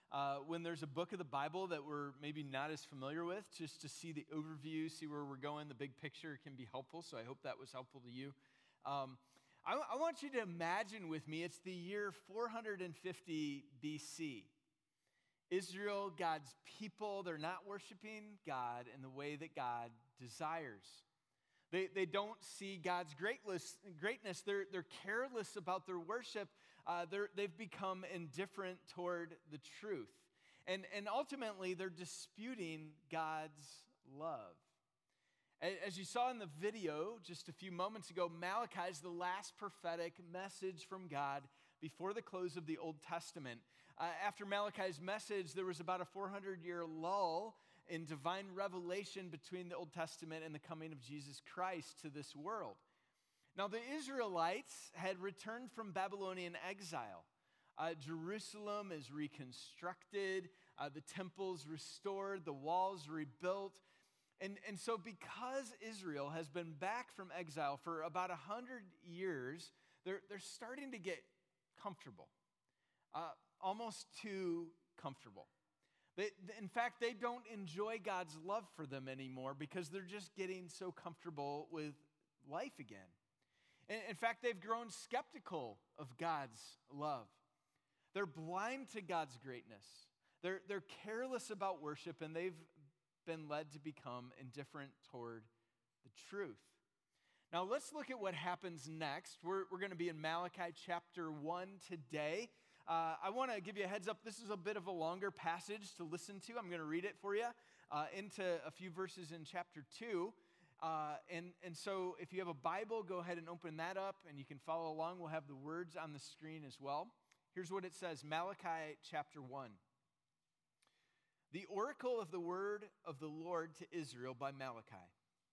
when there's a book of the Bible that we're maybe not as familiar with, just to see the overview, see where we're going, the big picture can be helpful. So I hope that was helpful to you. I want you to imagine with me, it's the year 450 BC. Israel, God's people, they're not worshiping God in the way that God desires. They don't see God's greatness. They're careless about their worship. They've become indifferent toward the truth. And ultimately, they're disputing God's love. As you saw in the video just a few moments ago, Malachi is the last prophetic message from God before the close of the Old Testament. After Malachi's message, there was about a 400-year lull in divine revelation between the Old Testament and the coming of Jesus Christ to this world. Now, the Israelites had returned from Babylonian exile. Jerusalem is reconstructed, the temple's restored, the walls rebuilt. And so because Israel has been back from exile for about 100 years, they're starting to get comfortable, almost too comfortable. In fact, they don't enjoy God's love for them anymore because they're just getting so comfortable with life again. In fact, they've grown skeptical of God's love. They're blind to God's greatness. They're careless about worship, and they've been led to become indifferent toward the truth. Now, let's look at what happens next. We're going to be in Malachi chapter 1 today. I want to give you a heads up. This is a bit of a longer passage to listen to. I'm going to read it for you into a few verses in chapter 2. And so if you have a Bible, go ahead and open that up, and you can follow along. We'll have the words on the screen as well. Here's what it says, Malachi chapter 1. The oracle of the word of the Lord to Israel by Malachi.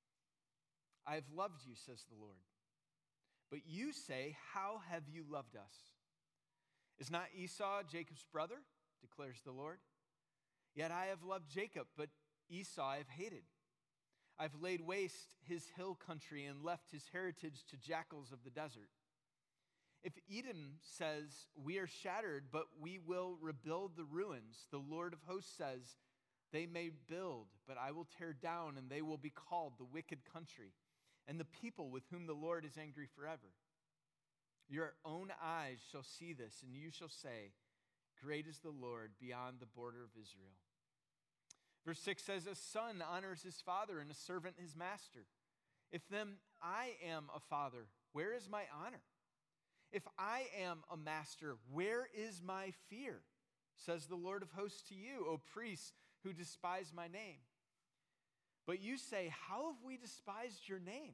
I have loved you, says the Lord. But you say, how have you loved us? Is not Esau Jacob's brother, declares the Lord? Yet I have loved Jacob, but Esau I have hated. I've laid waste his hill country and left his heritage to jackals of the desert. If Edom says, we are shattered, but we will rebuild the ruins, the Lord of hosts says, they may build, but I will tear down, and they will be called the wicked country, and the people with whom the Lord is angry forever. Your own eyes shall see this, and you shall say, great is the Lord beyond the border of Israel. Verse 6 says, a son honors his father, and a servant his master. If then I am a father, where is my honor? If I am a master, where is my fear? Says the Lord of hosts to you, O priests who despise my name. But you say, how have we despised your name?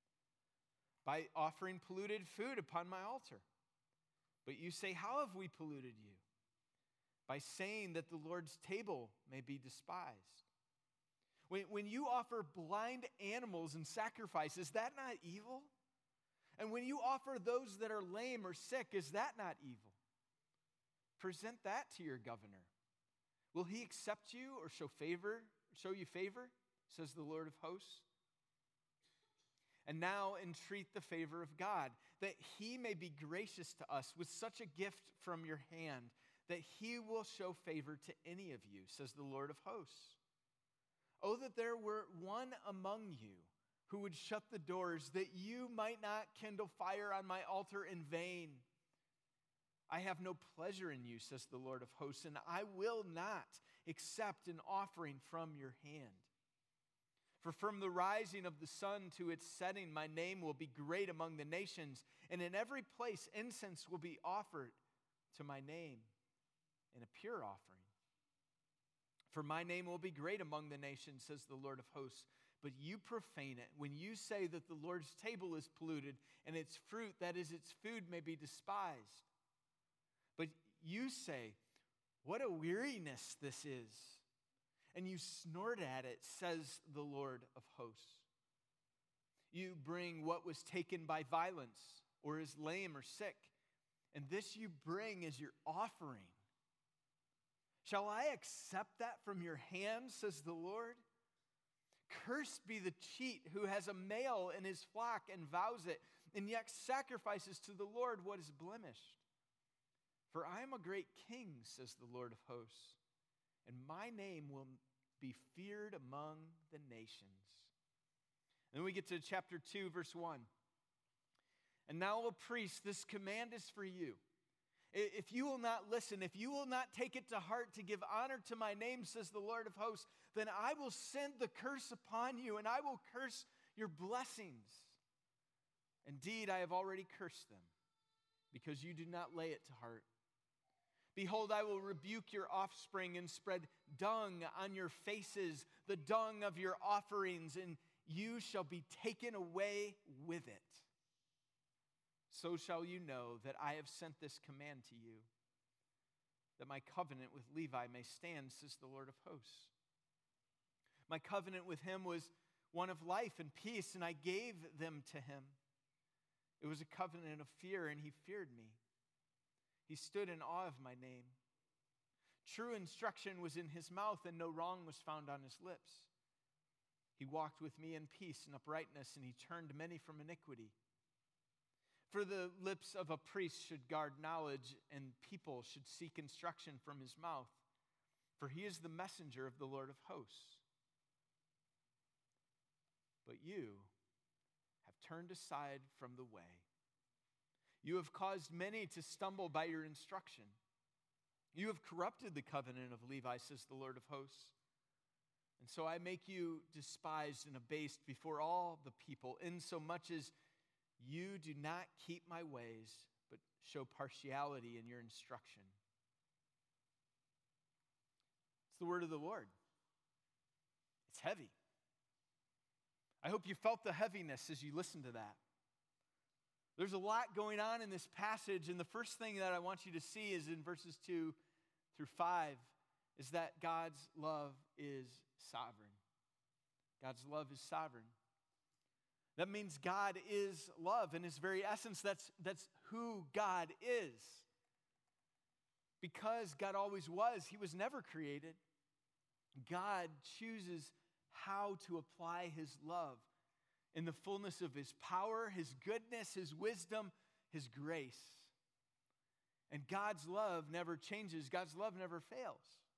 By offering polluted food upon my altar. But you say, how have we polluted you? By saying that the Lord's table may be despised. When you offer blind animals in sacrifice, is that not evil? And when you offer those that are lame or sick, is that not evil? Present that to your governor. Will he accept you or show you favor, says the Lord of hosts? And now entreat the favor of God, that he may be gracious to us with such a gift from your hand, that he will show favor to any of you, says the Lord of hosts. Oh, that there were one among you who would shut the doors, that you might not kindle fire on my altar in vain. I have no pleasure in you, says the Lord of hosts, and I will not accept an offering from your hand. For from the rising of the sun to its setting, my name will be great among the nations, and in every place incense will be offered to my name in a pure offering. For my name will be great among the nations, says the Lord of hosts. But you profane it when you say that the Lord's table is polluted and its fruit, that is its food, may be despised. But you say, what a weariness this is. And you snort at it, says the Lord of hosts. You bring what was taken by violence or is lame or sick, and this you bring as your offering. Shall I accept that from your hand, says the Lord? Cursed be the cheat who has a male in his flock and vows it, and yet sacrifices to the Lord what is blemished. For I am a great king, says the Lord of hosts, and my name will be feared among the nations. And then we get to chapter 2, verse 1. And now, O priests, this command is for you. If you will not listen, if you will not take it to heart to give honor to my name, says the Lord of hosts, then I will send the curse upon you, and I will curse your blessings. Indeed, I have already cursed them, because you do not lay it to heart. Behold, I will rebuke your offspring and spread dung on your faces, the dung of your offerings, and you shall be taken away with it. So shall you know that I have sent this command to you, that my covenant with Levi may stand, says the Lord of hosts. My covenant with him was one of life and peace, and I gave them to him. It was a covenant of fear, and he feared me. He stood in awe of my name. True instruction was in his mouth, and no wrong was found on his lips. He walked with me in peace and uprightness, and he turned many from iniquity. For the lips of a priest should guard knowledge, and people should seek instruction from his mouth. For he is the messenger of the Lord of hosts. But you have turned aside from the way. You have caused many to stumble by your instruction. You have corrupted the covenant of Levi, says the Lord of hosts. And so I make you despised and abased before all the people, insomuch as you do not keep my ways, but show partiality in your instruction. It's the word of the Lord. It's heavy. I hope you felt the heaviness as you listened to that. There's a lot going on in this passage, and the first thing that I want you to see is in verses 2 through 5, is that God's love is sovereign. God's love is sovereign. That means God is love. In his very essence, that's who God is. Because God always was, he was never created. God chooses how to apply his love in the fullness of his power, his goodness, his wisdom, his grace. And God's love never changes. God's love never fails.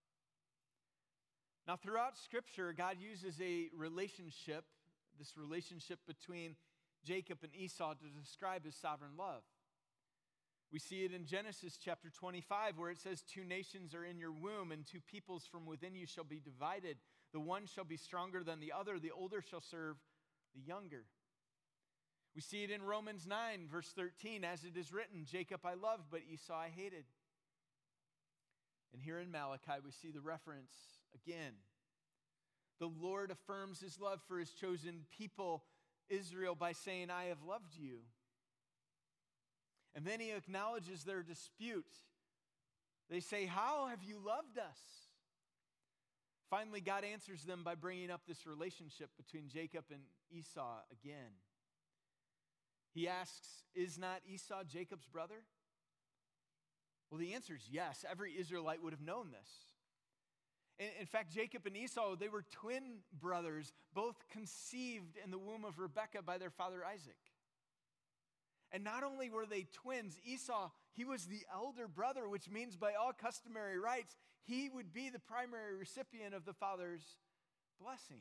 Now, throughout Scripture, God uses a relationship, this relationship between Jacob and Esau, to describe his sovereign love. We see it in Genesis chapter 25, where it says, 2 nations are in your womb, and 2 peoples from within you shall be divided. The one shall be stronger than the other. The older shall serve the younger. We see it in Romans 9, verse 13, as it is written, Jacob I loved, but Esau I hated. And here in Malachi, we see the reference again. The Lord affirms his love for his chosen people, Israel, by saying, I have loved you. And then he acknowledges their dispute. They say, how have you loved us? Finally, God answers them by bringing up this relationship between Jacob and Esau again. He asks, is not Esau Jacob's brother? Well, the answer is yes. Every Israelite would have known this. In fact, Jacob and Esau, they were twin brothers, both conceived in the womb of Rebekah by their father Isaac. And not only were they twins, Esau, he was the elder brother, which means by all customary rights, he would be the primary recipient of the father's blessing.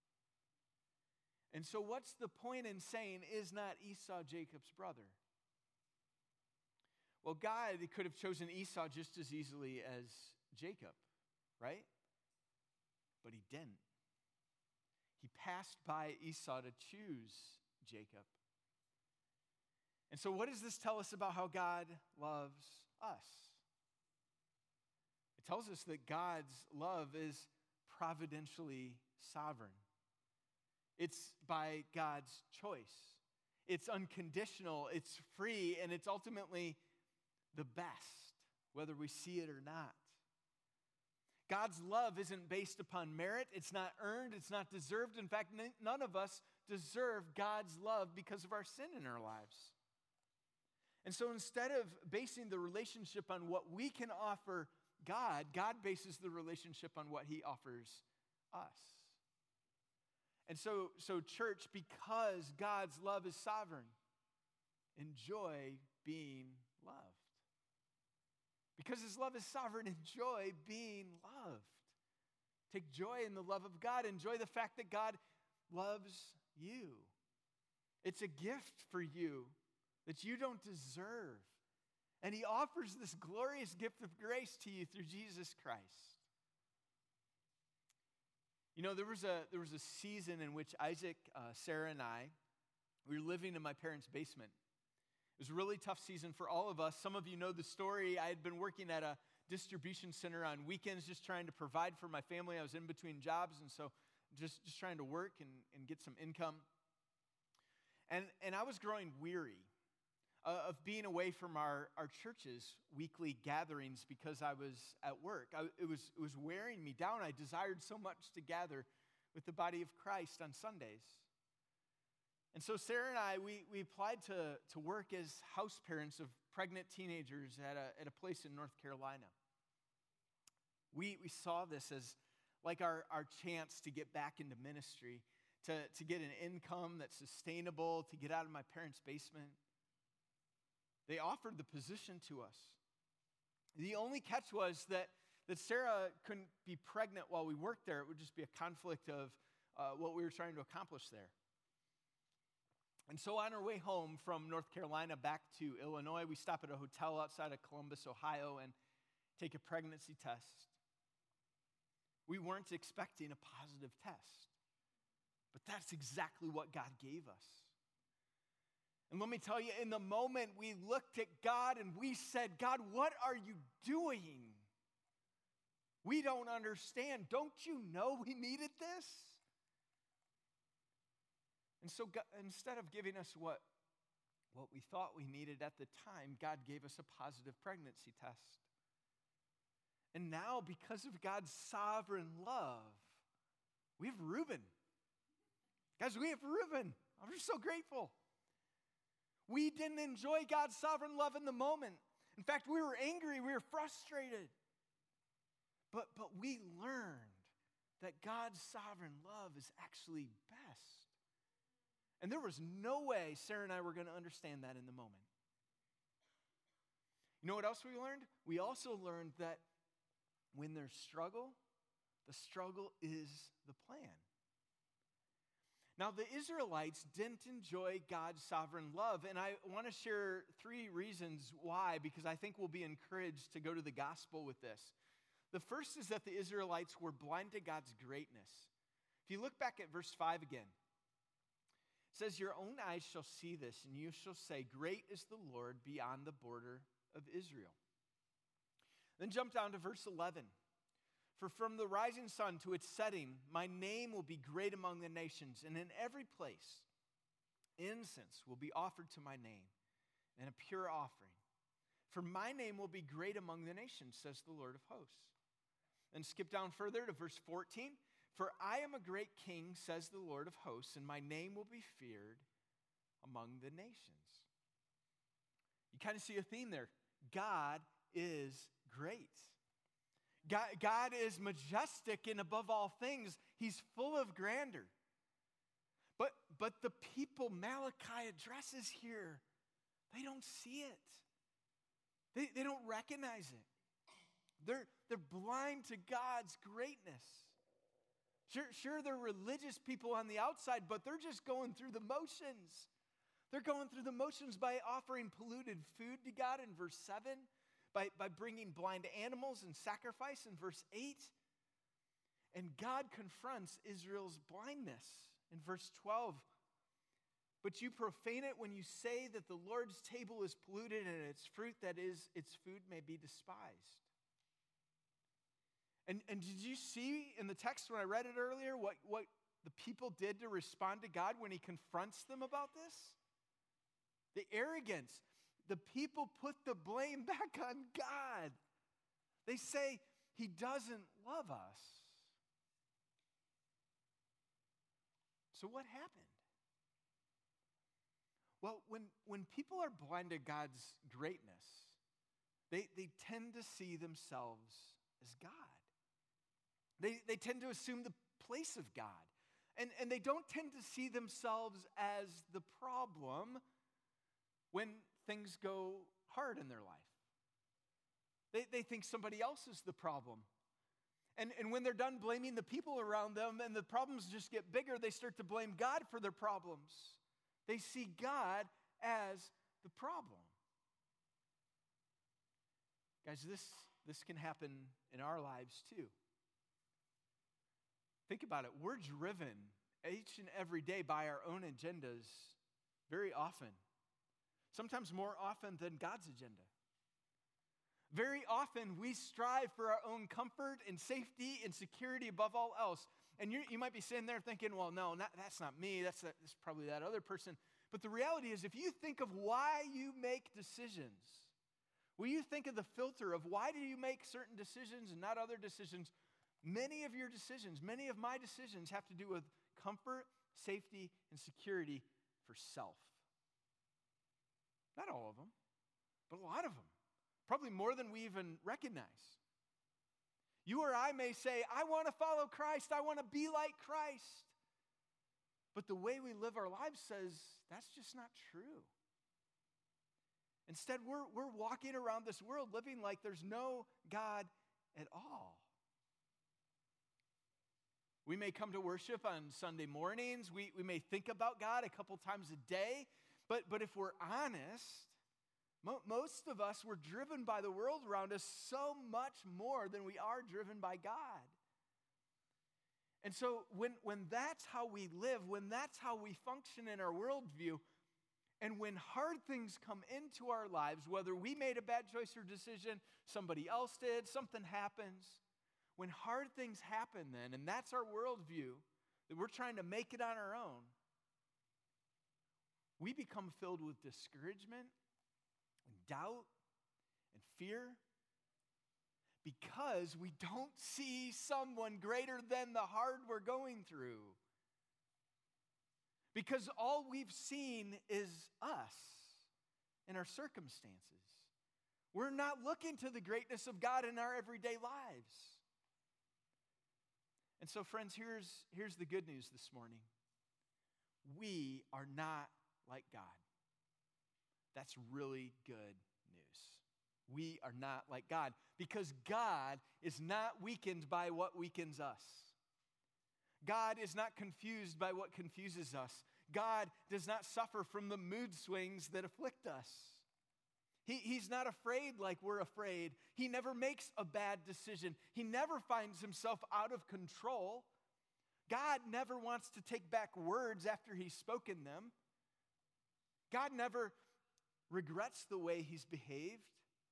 And so what's the point in saying, is not Esau Jacob's brother? Well, God could have chosen Esau just as easily as Jacob, right? But he didn't. He passed by Esau to choose Jacob. And so what does this tell us about how God loves us? It tells us that God's love is providentially sovereign. It's by God's choice. It's unconditional, it's free, and it's ultimately the best, whether we see it or not. God's love isn't based upon merit. It's not earned. It's not deserved. In fact, none of us deserve God's love because of our sin in our lives. And so instead of basing the relationship on what we can offer God, God bases the relationship on what he offers us. And so church, because God's love is sovereign, enjoy being loved. Because his love is sovereign. Enjoy being loved. Take joy in the love of God. Enjoy the fact that God loves you. It's a gift for you that you don't deserve. And he offers this glorious gift of grace to you through Jesus Christ. You know, there was a season in which Isaac, Sarah, and I, we were living in my parents' basement. It was a really tough season for all of us. Some of you know the story. I had been working at a distribution center on weekends just trying to provide for my family. I was in between jobs, and so just trying to work and get some income. And I was growing weary of being away from our church's weekly gatherings because I was at work. It was wearing me down. I desired so much to gather with the body of Christ on Sundays. And so Sarah and I, we applied to work as house parents of pregnant teenagers at a place in North Carolina. We saw this as like our chance to get back into ministry, to get an income that's sustainable, to get out of my parents' basement. They offered the position to us. The only catch was that Sarah couldn't be pregnant while we worked there. It would just be a conflict of what we were trying to accomplish there. And so on our way home from North Carolina back to Illinois, we stop at a hotel outside of Columbus, Ohio, and take a pregnancy test. We weren't expecting a positive test, but that's exactly what God gave us. And let me tell you, in the moment we looked at God and we said, God, what are you doing? We don't understand. Don't you know we needed this? And so God, instead of giving us what we thought we needed at the time, God gave us a positive pregnancy test. And now, because of God's sovereign love, we have Reuben. Guys, we have Reuben. I'm just so grateful. We didn't enjoy God's sovereign love in the moment. In fact, we were angry, we were frustrated. But we learned that God's sovereign love is actually best. And there was no way Sarah and I were going to understand that in the moment. You know what else we learned? We also learned that when there's struggle, the struggle is the plan. Now, the Israelites didn't enjoy God's sovereign love, and I want to share 3 reasons why, because I think we'll be encouraged to go to the gospel with this. The first is that the Israelites were blind to God's greatness. If you look back at verse 5 again, it says, your own eyes shall see this, and you shall say, great is the Lord beyond the border of Israel. Then jump down to verse 11. For from the rising sun to its setting, my name will be great among the nations, and in every place incense will be offered to my name, and a pure offering. For my name will be great among the nations, says the Lord of hosts. And skip down further to verse 14. For I am a great king, says the Lord of hosts, and my name will be feared among the nations. You kind of see a theme there. God is great. God is majestic, and above all things, he's full of grandeur. But the people Malachi addresses here, they don't see it. They don't recognize it. They're blind to God's greatness. Sure, they're religious people on the outside, but they're just going through the motions. They're going through the motions by offering polluted food to God in verse 7, by bringing blind animals and sacrifice in verse 8. And God confronts Israel's blindness in verse 12. But you profane it when you say that the Lord's table is polluted and its fruit, that is, its food, may be despised. And did you see in the text when I read it earlier what the people did to respond to God when he confronts them about this? The arrogance. The people put the blame back on God. They say, he doesn't love us. So what happened? Well, when people are blind to God's greatness, they tend to see themselves as God. They tend to assume the place of God. And they don't tend to see themselves as the problem when things go hard in their life. They think somebody else is the problem. And when they're done blaming the people around them and the problems just get bigger, they start to blame God for their problems. They see God as the problem. Guys, this can happen in our lives too. Think about it. We're driven each and every day by our own agendas very often. Sometimes more often than God's agenda. Very often we strive for our own comfort and safety and security above all else. And you might be sitting there thinking, well, no, that's not me. That's probably that other person. But the reality is, if you think of why you make decisions, when you think of the filter of why do you make certain decisions and not other decisions, many of your decisions, many of my decisions have to do with comfort, safety, and security for self. Not all of them, but a lot of them. Probably more than we even recognize. You or I may say, I want to follow Christ. I want to be like Christ. But the way we live our lives says that's just not true. Instead, we're walking around this world living like there's no God at all. We may come to worship on Sunday mornings. We may think about God a couple times a day. But if we're honest, most of us were driven by the world around us so much more than we are driven by God. And so when that's how we live, when that's how we function in our worldview, and when hard things come into our lives, whether we made a bad choice or decision, somebody else did, something happens, when hard things happen then, and that's our worldview, that we're trying to make it on our own, we become filled with discouragement and doubt and fear because we don't see someone greater than the hard we're going through. Because all we've seen is us and our circumstances. We're not looking to the greatness of God in our everyday lives. And so, friends, here's the good news this morning. We are not like God. That's really good news. We are not like God because God is not weakened by what weakens us. God is not confused by what confuses us. God does not suffer from the mood swings that afflict us. He's not afraid like we're afraid. He never makes a bad decision. He never finds himself out of control. God never wants to take back words after he's spoken them. God never regrets the way he's behaved.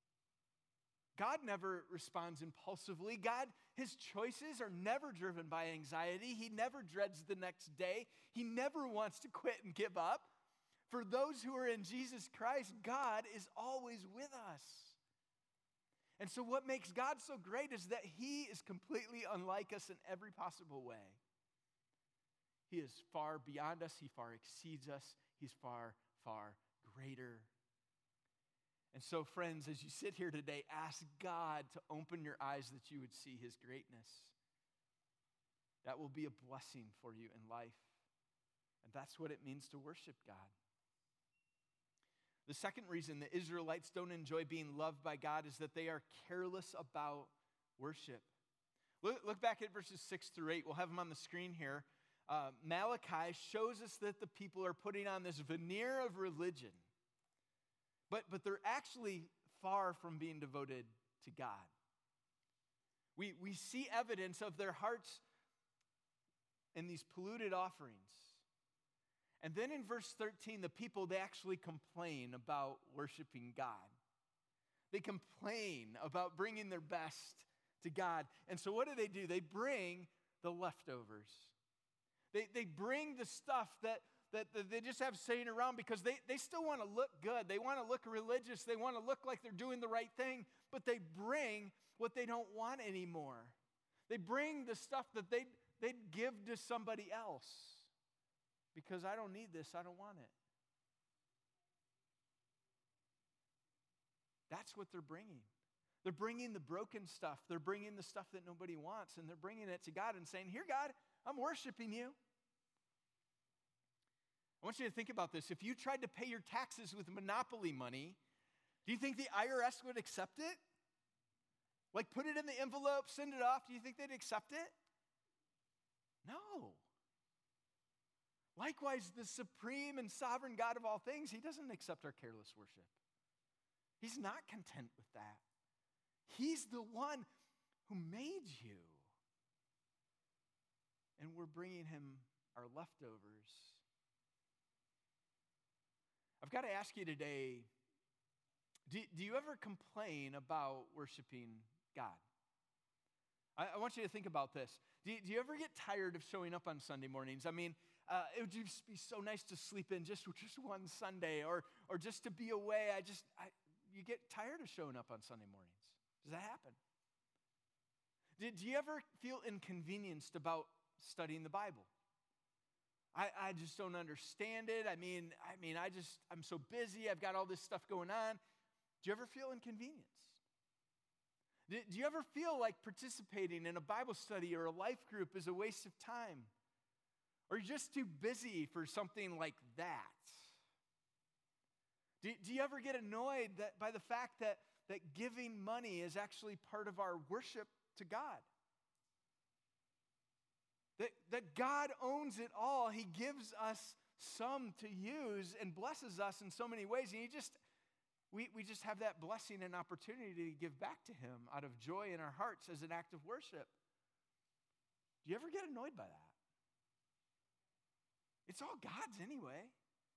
God never responds impulsively. God, his choices are never driven by anxiety. He never dreads the next day. He never wants to quit and give up. For those who are in Jesus Christ, God is always with us. And so what makes God so great is that he is completely unlike us in every possible way. He is far beyond us. He far exceeds us. He's far, far greater. And so, friends, as you sit here today, ask God to open your eyes that you would see his greatness. That will be a blessing for you in life. And that's what it means to worship God. The second reason the Israelites don't enjoy being loved by God is that they are careless about worship. Look back at verses 6 through 8. We'll have them on the screen here. Malachi shows us that the people are putting on this veneer of religion. But they're actually far from being devoted to God. We see evidence of their hearts in these polluted offerings. And then in verse 13, the people, they actually complain about worshiping God. They complain about bringing their best to God. And so what do? They bring the leftovers. They bring the stuff that they just have sitting around because they still want to look good. They want to look religious. They want to look like they're doing the right thing. But they bring what they don't want anymore. They bring the stuff that they'd give to somebody else. Because I don't need this, I don't want it. That's what they're bringing. They're bringing the broken stuff. They're bringing the stuff that nobody wants. And they're bringing it to God and saying, here, God, I'm worshiping you. I want you to think about this. If you tried to pay your taxes with Monopoly money, do you think the IRS would accept it? Like put it in the envelope, send it off. Do you think they'd accept it? No. Likewise, the supreme and sovereign God of all things, he doesn't accept our careless worship. He's not content with that. He's the one who made you. And we're bringing him our leftovers. I've got to ask you today, do you ever complain about worshiping God? I want you to think about this. Do you ever get tired of showing up on Sunday mornings? I mean, it would just be so nice to sleep in just one Sunday or just to be away. You get tired of showing up on Sunday mornings. Does that happen? Do you ever feel inconvenienced about studying the Bible? I just don't understand it. I'm so busy. I've got all this stuff going on. Do you ever feel inconvenienced? Do you ever feel like participating in a Bible study or a life group is a waste of time? Or you're just too busy for something like that? Do you ever get annoyed by the fact that giving money is actually part of our worship to God? That God owns it all. He gives us some to use and blesses us in so many ways. And we just have that blessing and opportunity to give back to him out of joy in our hearts as an act of worship. Do you ever get annoyed by that? It's all God's anyway.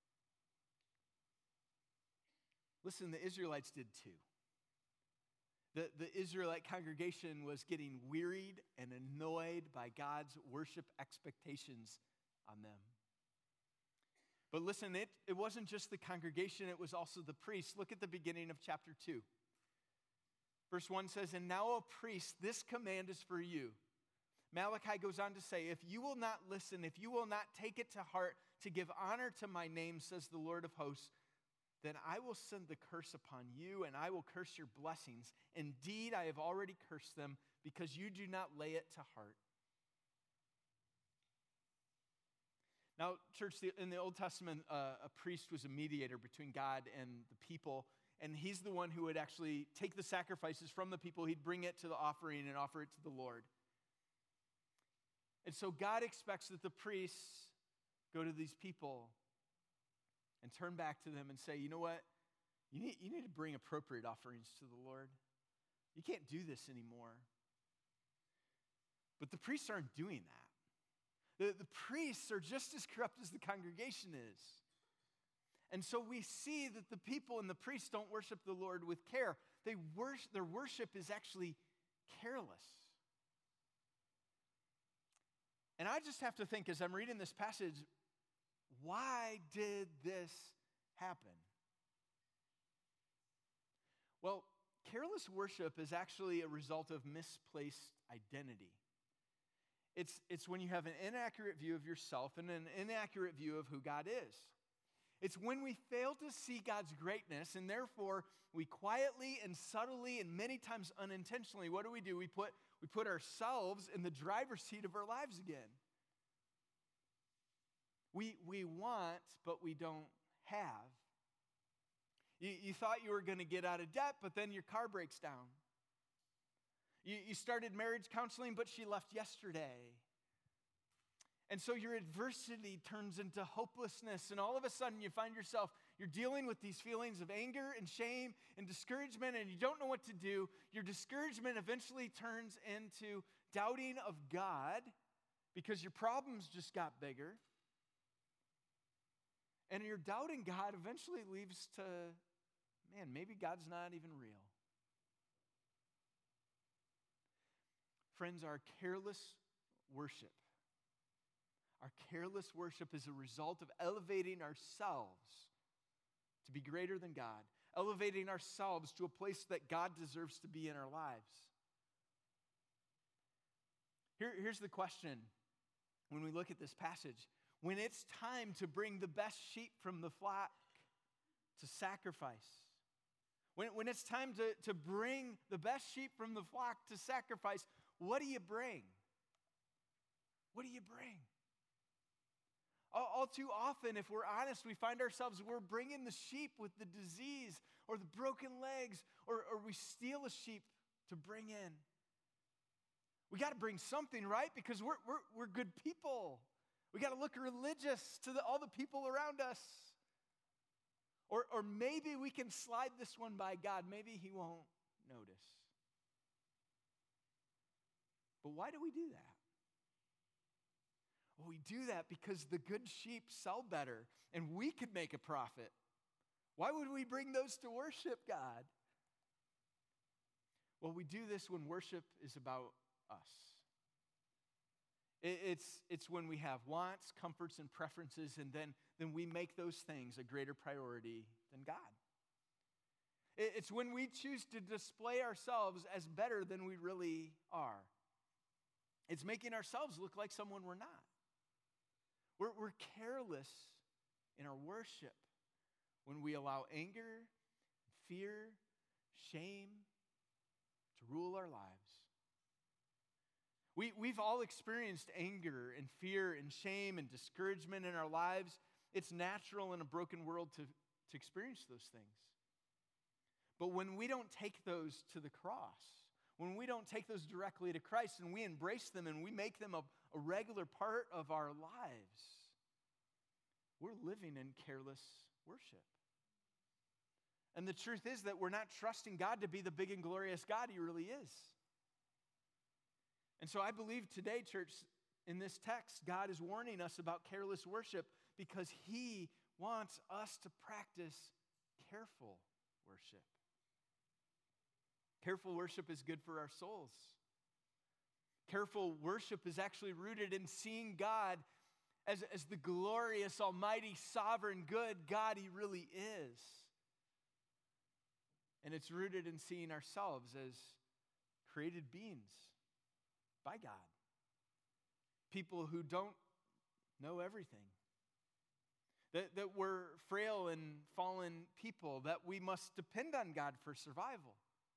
Listen, the Israelites did too. The Israelite congregation was getting wearied and annoyed by God's worship expectations on them. But listen, it wasn't just the congregation, it was also the priests. Look at the beginning of chapter 2. Verse 1 says, "And now, O priest, this command is for you." Malachi goes on to say, "If you will not listen, if you will not take it to heart to give honor to my name, says the Lord of hosts, then I will send the curse upon you, and I will curse your blessings. Indeed, I have already cursed them, because you do not lay it to heart." Now, church, in the Old Testament, a priest was a mediator between God and the people, and he's the one who would actually take the sacrifices from the people. He'd bring it to the offering and offer it to the Lord. And so God expects that the priests go to these people and turn back to them and say, you know what? You need to bring appropriate offerings to the Lord. You can't do this anymore. But the priests aren't doing that. The priests are just as corrupt as the congregation is. And so we see that the people and the priests don't worship the Lord with care. Their worship is actually careless. And I just have to think, as I'm reading this passage, why did this happen? Well, careless worship is actually a result of misplaced identity. It's when you have an inaccurate view of yourself and an inaccurate view of who God is. It's when we fail to see God's greatness, and therefore we quietly and subtly and many times unintentionally, what do? We put ourselves in the driver's seat of our lives again. We want, but we don't have. You thought you were going to get out of debt, but then your car breaks down. You started marriage counseling, but she left yesterday. And so your adversity turns into hopelessness, and all of a sudden you find yourself, you're dealing with these feelings of anger and shame and discouragement, and you don't know what to do. Your discouragement eventually turns into doubting of God because your problems just got bigger. And your doubting God eventually leads to, maybe God's not even real. Friends, our careless worship is a result of elevating ourselves to be greater than God, elevating ourselves to a place that God deserves to be in our lives. Here's the question when we look at this passage. When it's time to bring the best sheep from the flock to sacrifice, when it's time to bring the best sheep from the flock to sacrifice, what do you bring? What do you bring? All too often, if we're honest, we find ourselves, we're bringing the sheep with the disease or the broken legs, or we steal a sheep to bring in. We got to bring something, right? Because we're good people. We got to look religious to all the people around us. Or maybe we can slide this one by God. Maybe he won't notice. But why do we do that? Well, we do that because the good sheep sell better and we could make a profit. Why would we bring those to worship God? Well, we do this when worship is about us. It's when we have wants, comforts, and preferences, and then we make those things a greater priority than God. It's when we choose to display ourselves as better than we really are. It's making ourselves look like someone we're not. We're careless in our worship when we allow anger, fear, shame to rule our lives. We've all experienced anger and fear and shame and discouragement in our lives. It's natural in a broken world to experience those things. But when we don't take those to the cross, when we don't take those directly to Christ and we embrace them and we make them a regular part of our lives, we're living in careless worship. And the truth is that we're not trusting God to be the big and glorious God he really is. And so I believe today, church, in this text, God is warning us about careless worship because he wants us to practice careful worship. Careful worship is good for our souls. Careful worship is actually rooted in seeing God as the glorious, almighty, sovereign, good God he really is. And it's rooted in seeing ourselves as created beings by God. People who don't know everything. That we're frail and fallen people, that we must depend on God for survival.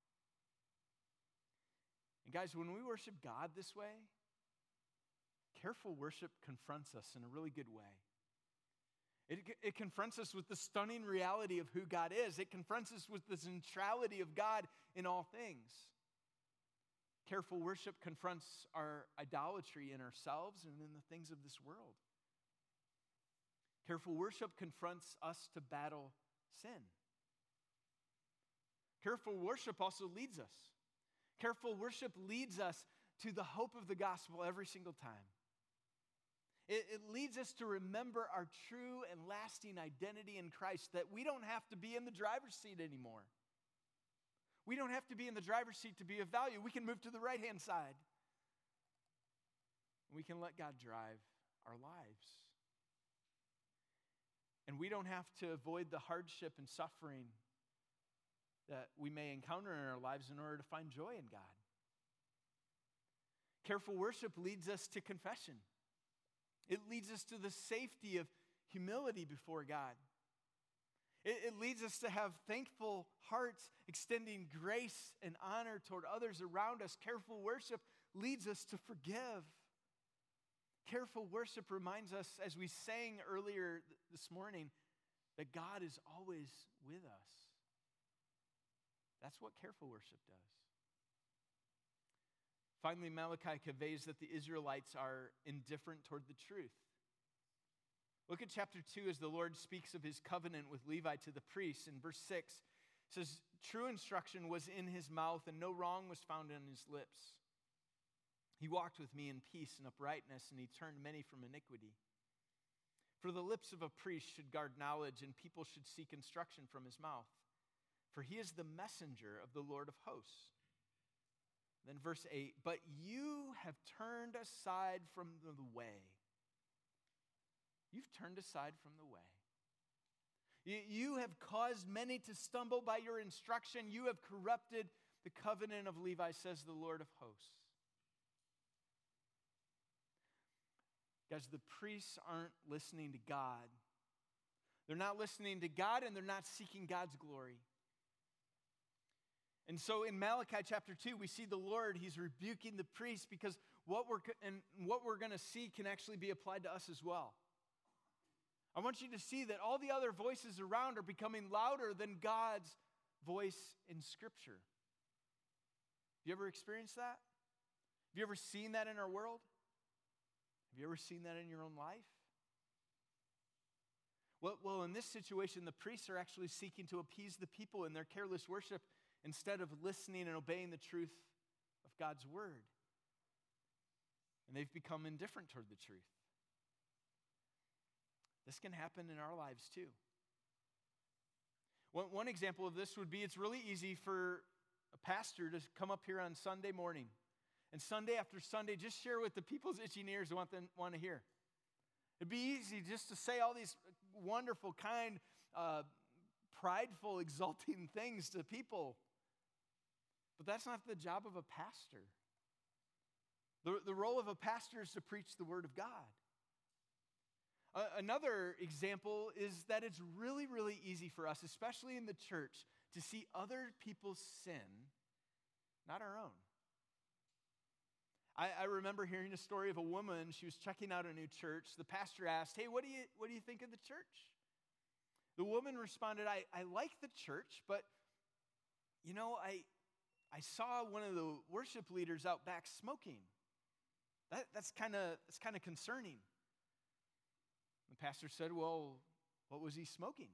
And guys, when we worship God this way, careful worship confronts us in a really good way. It confronts us with the stunning reality of who God is. It confronts us with the centrality of God in all things. Careful worship confronts our idolatry in ourselves and in the things of this world. Careful worship confronts us to battle sin. Careful worship also leads us. Careful worship leads us to the hope of the gospel every single time. It leads us to remember our true and lasting identity in Christ, that we don't have to be in the driver's seat anymore. We don't have to be in the driver's seat to be of value. We can move to the right-hand side. We can let God drive our lives. And we don't have to avoid the hardship and suffering that we may encounter in our lives in order to find joy in God. Careful worship leads us to confession. It leads us to the safety of humility before God. It leads us to have thankful hearts, extending grace and honor toward others around us. Careful worship leads us to forgive. Careful worship reminds us, as we sang earlier this morning, that God is always with us. That's what careful worship does. Finally, Malachi conveys that the Israelites are indifferent toward the truth. Look at chapter 2 as the Lord speaks of his covenant with Levi to the priests. In verse 6, it says, "True instruction was in his mouth, and no wrong was found in his lips. He walked with me in peace and uprightness, and he turned many from iniquity. For the lips of a priest should guard knowledge, and people should seek instruction from his mouth. For he is the messenger of the Lord of hosts." Then verse 8, "But you have turned aside from the way." You've turned aside from the way. You have caused many to stumble by your instruction. You have corrupted the covenant of Levi, says the Lord of hosts. Guys, the priests aren't listening to God. They're not listening to God, and they're not seeking God's glory. And so in Malachi chapter 2, we see the Lord, he's rebuking the priests because what we're going to see can actually be applied to us as well. I want you to see that all the other voices around are becoming louder than God's voice in Scripture. Have you ever experienced that? Have you ever seen that in our world? Have you ever seen that in your own life? Well, in this situation, the priests are actually seeking to appease the people in their careless worship instead of listening and obeying the truth of God's word. And they've become indifferent toward the truth. This can happen in our lives too. One example of this would be it's really easy for a pastor to come up here on Sunday morning and Sunday after Sunday just share what the people's itching ears want to hear. It'd be easy just to say all these wonderful, kind, prideful, exalting things to people. But that's not the job of a pastor. The role of a pastor is to preach the word of God. Another example is that it's really, really easy for us, especially in the church, to see other people's sin, not our own. I remember hearing a story of a woman. She was checking out a new church. The pastor asked, "Hey, what do you think of the church?" The woman responded, I like the church, but, I saw one of the worship leaders out back smoking. That's kind of concerning. The pastor said, "Well, what was he smoking?"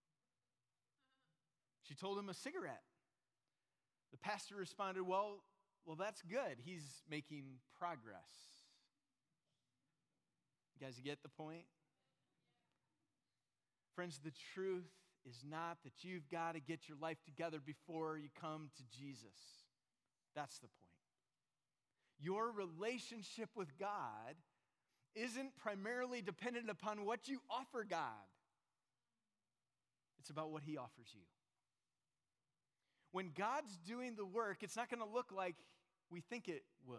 She told him a cigarette. The pastor responded, well, that's good. He's making progress. You guys get the point? Friends, the truth is not that you've got to get your life together before you come to Jesus. That's the point. Your relationship with God isn't primarily dependent upon what you offer God. It's about what He offers you. When God's doing the work, it's not going to look like we think it would.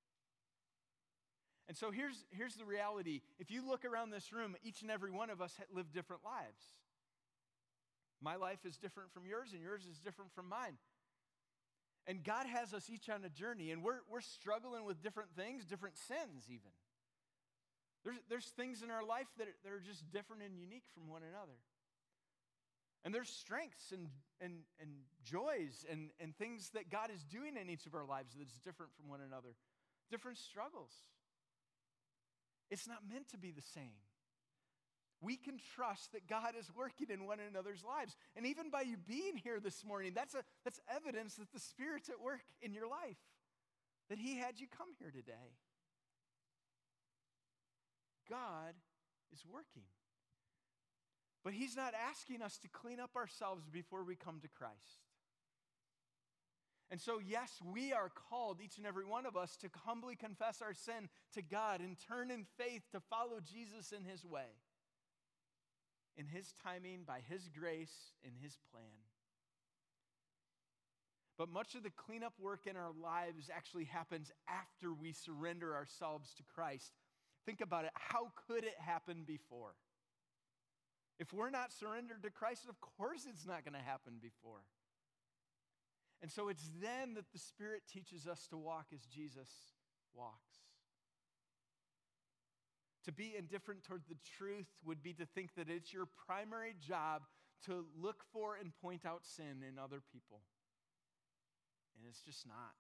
And so here's the reality. If you look around this room, each and every one of us live different lives. My life is different from yours, and yours is different from mine. And God has us each on a journey, and we're struggling with different things, different sins even. There's things in our life that are just different and unique from one another. And there's strengths and joys and things that God is doing in each of our lives that's different from one another. Different struggles. It's not meant to be the same. We can trust that God is working in one another's lives. And even by you being here this morning, that's evidence that the Spirit's at work in your life, that He had you come here today. God is working. But He's not asking us to clean up ourselves before we come to Christ. And so, yes, we are called, each and every one of us, to humbly confess our sin to God and turn in faith to follow Jesus in His way, in His timing, by His grace, in His plan. But much of the cleanup work in our lives actually happens after we surrender ourselves to Christ. Think about it. How could it happen before? If we're not surrendered to Christ, of course it's not going to happen before. And so it's then that the Spirit teaches us to walk as Jesus walks. To be indifferent toward the truth would be to think that it's your primary job to look for and point out sin in other people. And it's just not.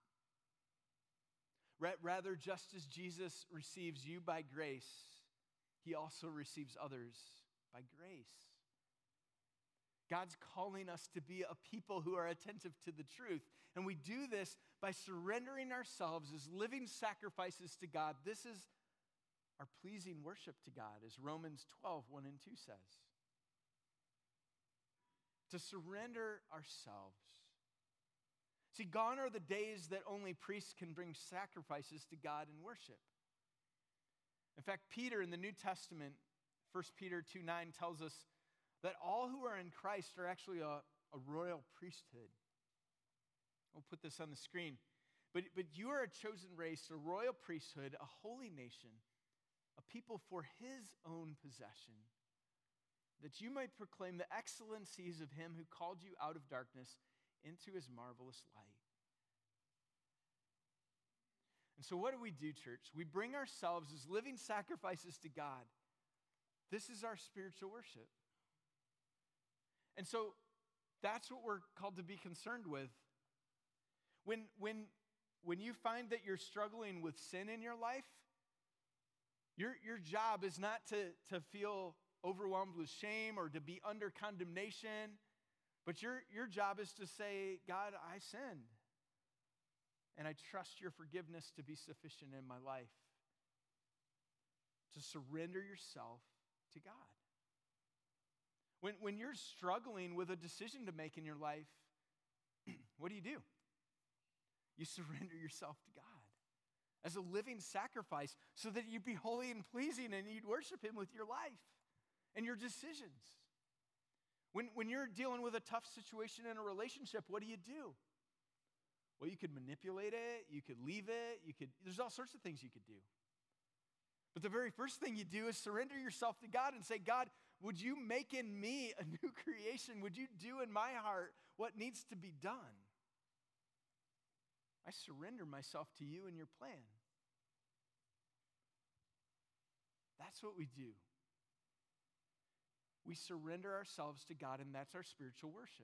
Rather, just as Jesus receives you by grace, He also receives others by grace. God's calling us to be a people who are attentive to the truth. And we do this by surrendering ourselves as living sacrifices to God. This is our pleasing worship to God, as Romans 12, 1 and 2 says. To surrender ourselves. See, gone are the days that only priests can bring sacrifices to God in worship. In fact, Peter in the New Testament, 1 Peter 2:9 tells us that all who are in Christ are actually a royal priesthood. We'll put this on the screen. But you are a chosen race, a royal priesthood, a holy nation, a people for His own possession, that you might proclaim the excellencies of Him who called you out of darkness into His marvelous light. And so what do, church? We bring ourselves as living sacrifices to God. This is our spiritual worship. And so that's what we're called to be concerned with. When when you find that you're struggling with sin in your life, your job is not to feel overwhelmed with shame or to be under condemnation, but your job is to say, God, I sinned, and I trust your forgiveness to be sufficient in my life. To surrender yourself to God. When you're struggling with a decision to make in your life, what do? You surrender yourself to God as a living sacrifice so that you'd be holy and pleasing and you'd worship him with your life and your decisions. When you're dealing with a tough situation in a relationship, what do? Well, you could manipulate it, you could leave it, there's all sorts of things you could do. But the very first thing you do is surrender yourself to God and say, God, would you make in me a new creation? Would you do in my heart what needs to be done? I surrender myself to you and your plan. That's what we do. We surrender ourselves to God, and that's our spiritual worship.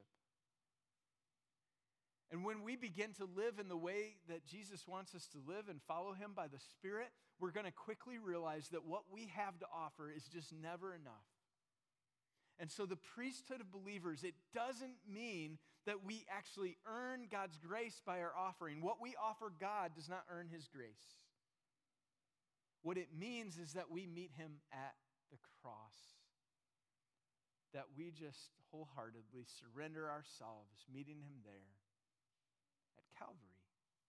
And when we begin to live in the way that Jesus wants us to live and follow him by the Spirit, we're going to quickly realize that what we have to offer is just never enough. And so the priesthood of believers, it doesn't mean that we actually earn God's grace by our offering. What we offer God does not earn his grace. What it means is that we meet him at the cross. That we just wholeheartedly surrender ourselves, meeting him there at Calvary.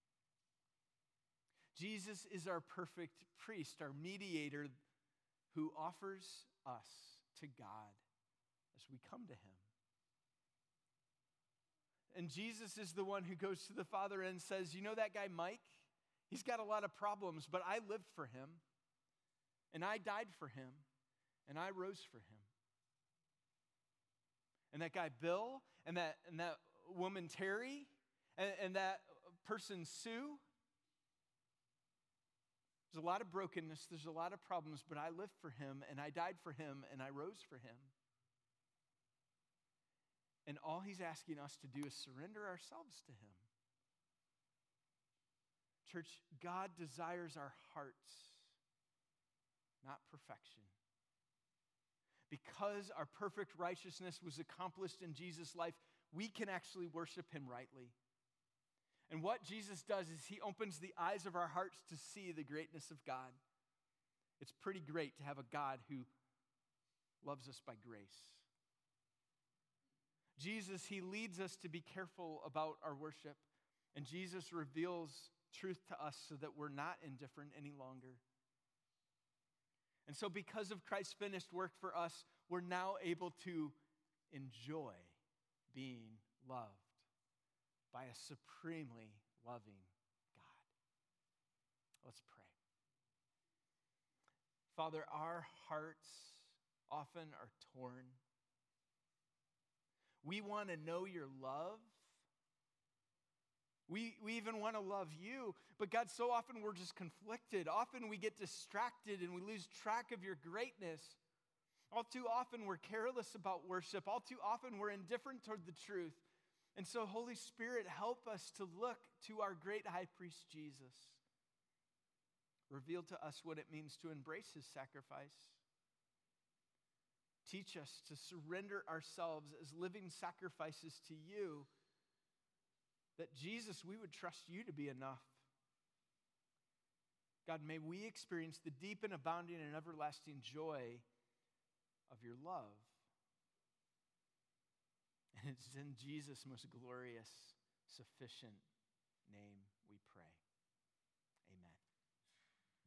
Jesus is our perfect priest, our mediator who offers us to God as we come to him. And Jesus is the one who goes to the Father and says, you know that guy Mike? He's got a lot of problems, but I lived for him, and I died for him, and I rose for him. And that guy Bill, and that woman Terry, and that person Sue, there's a lot of brokenness, there's a lot of problems, but I lived for him, and I died for him, and I rose for him. And all he's asking us to do is surrender ourselves to him. Church, God desires our hearts, not perfection. Because our perfect righteousness was accomplished in Jesus' life, we can actually worship him rightly. And what Jesus does is he opens the eyes of our hearts to see the greatness of God. It's pretty great to have a God who loves us by grace. Jesus, he leads us to be careful about our worship. And Jesus reveals truth to us so that we're not indifferent any longer. And so because of Christ's finished work for us, we're now able to enjoy being loved by a supremely loving God. Let's pray. Father, our hearts often are torn. We want to know your love. We even want to love you. But God, so often we're just conflicted. Often we get distracted and we lose track of your greatness. All too often we're careless about worship. All too often we're indifferent toward the truth. And so, Holy Spirit, help us to look to our great high priest, Jesus. Reveal to us what it means to embrace his sacrifice. Teach us to surrender ourselves as living sacrifices to you, that Jesus, we would trust you to be enough. God, may we experience the deep and abounding and everlasting joy of your love. And it's in Jesus' most glorious, sufficient name we pray.